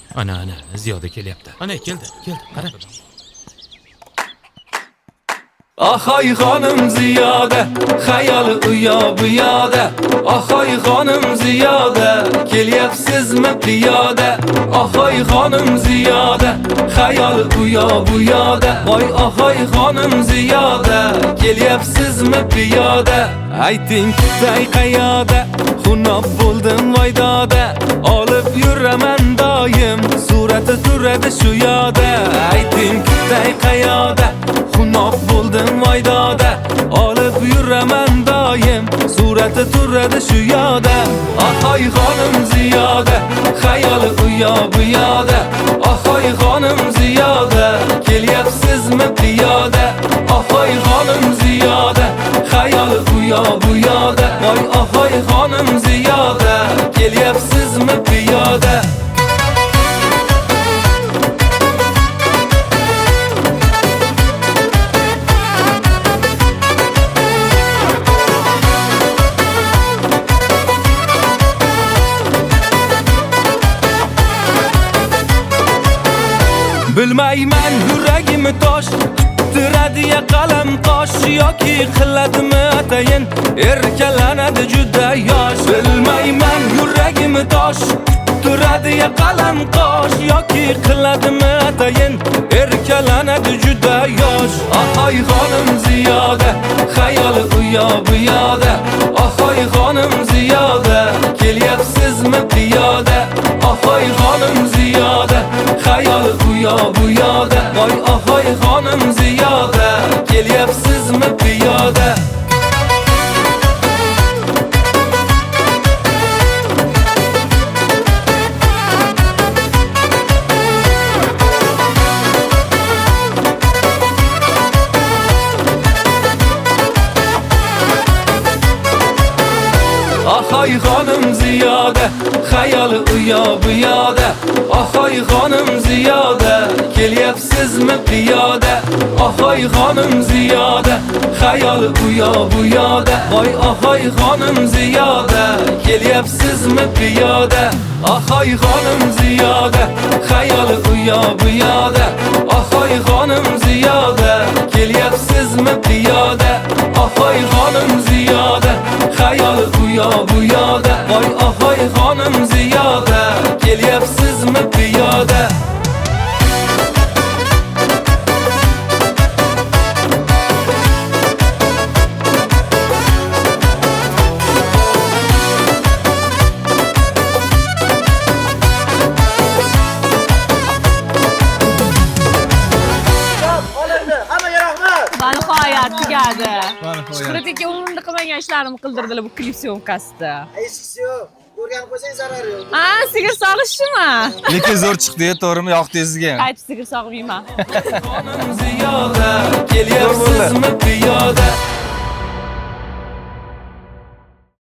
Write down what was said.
Ana, Ziyoda kelyapti. Ana, keldi. Qara. Ahoy xonim Ziyoda, xayoli u yo bu yoda. Ahoy xonim Ziyoda, kelyapsizmi piyoda? Ahoy xonim Ziyoda, xayoli u yo bu yoda. Voy ahoy xonim Ziyoda, kelyapsizmi piyoda? Ayting qutay qayoda, xunob bo'ldim voydoda. Olib yuraman doim, surati turadi shu yoda. Ayting qutay qayoda, xunob bo'ldim voydoda. Olib yuraman doim, surati turadi shu yoda. Ahoy xonim Ziyoda, xayoli u yo bu yoda. Ahoy xonim Ziyoda, kelyapsizmi piyoda? Ahoy xonim Ziyoda, xayoli u yo bu yoda. Voy ahoy xonim Ziyoda, kelyapsizmi piyoda? Bilmayman yuragimni tosh tiradiya qalam tosh yoki qiladimi atayin erkalanadi juda yosh. Bilmayman yuragimni tosh tiradiya qalam tosh yoki qiladimi atayin erkalanadi juda yosh. Ahoy xonim Ziyoda, xayoli u yo bu yoda. Ahoy xonim Ziyoda, kelyapsizmi piyoda? Ahoy xonim Ziyoda, xayoli u yo bu yoda. Voy ahoy xonim Ziyoda, kelyapsizmi piyoda? Ahoy xonim Ziyoda, xayoli u yo bu yoda. Ahoy xonim Ziyoda, kelyapsizmi piyoda? Ahoy xonim Ziyoda, xayoli u yo bu yoda. Voy ahoy xonim Ziyoda, kelyapsizmi piyoda? Ahoy xonim Ziyoda, xayoli u yo bu yoda. Ahoy xonim Ziyoda, kelyapsizmi piyoda? Ahoy xonim Ziyoda, xayoli u yo bu yoda. Voy ahoy xonim Ziyoda, kelyapsizmi piyoda? Nihoyat tugadi. Shuhrat aka umrimda qilmagan ishlarimni qildirdilar bu klip syomkasida. Eshikchi yo'q. Ko'rgan bo'lsang zarar yo'q. Sigir sog'ishmi? Lekin zo'r chiqdi-ya, to'g'rimi? Yoqdi sizga. Qaytib sigir sog'mayman. Xonim Ziyoda, kelyapsizmi piyoda?